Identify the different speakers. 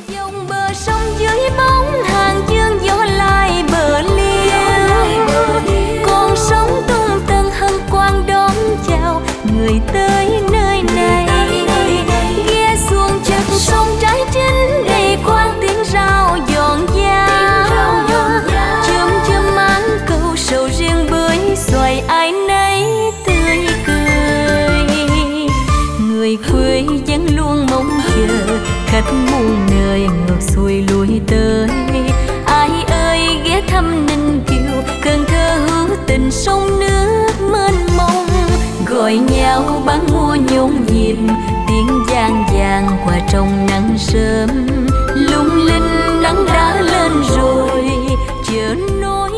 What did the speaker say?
Speaker 1: Dòng bờ sông dưới bóng hàng dương gió lai bờ liêu, con sóng tung tăng hân quang đón chào người tới nơi này. Ghe xuồng chật sông trái chín đầy khoan tiếng rao giòn giang, chớm chớm máng câu sầu riêng bưởi xoài ai nấy tươi cười. Người quê vẫn luôn mong chờ khách muôn nơi ngược xuôi lui tới. Ai ơi ghé thăm Ninh Kiều, Cần Thơ hữu tình sông nước mênh mông, gọi nhau bán mua nhộn nhịp tiếng vang vàng qua trong nắng sớm. Lung linh nắng đã lên rồi, chợ nối